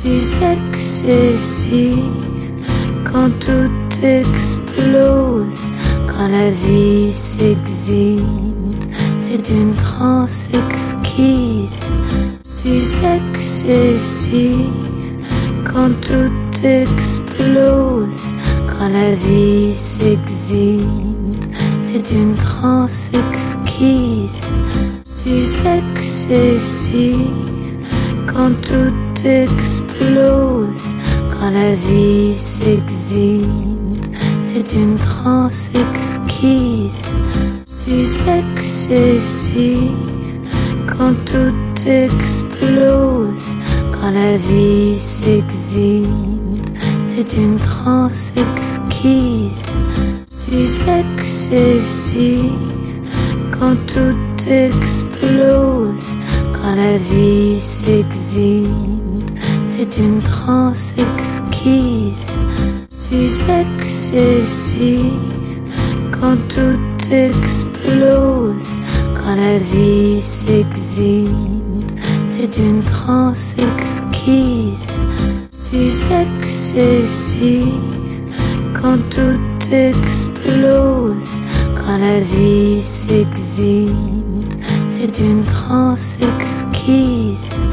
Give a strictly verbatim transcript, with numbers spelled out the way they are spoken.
suis excessive quand tout explose, quand la vie s'exhibe, c'est une transe exquise. Je suis excessive quand tout explose, quand la vie s'exhibe, c'est une transe exquise. Je suis excessive quand tout explose, quand la vie s'exhibe, c'est une transe exquise. Je suis excessive quand tout explose, quand la vie s'exhibe, c'est une transe exquise. Je suis excessive quand tout explose, quand la vie s'exhibe, c'est une transe exquise. Je suis excessive quand tout explose, quand la vie s'exhibe, c'est une transe exquise. Je suis excessive quand tout explose, quand la vie s'exhibe, c'est une transe exquise.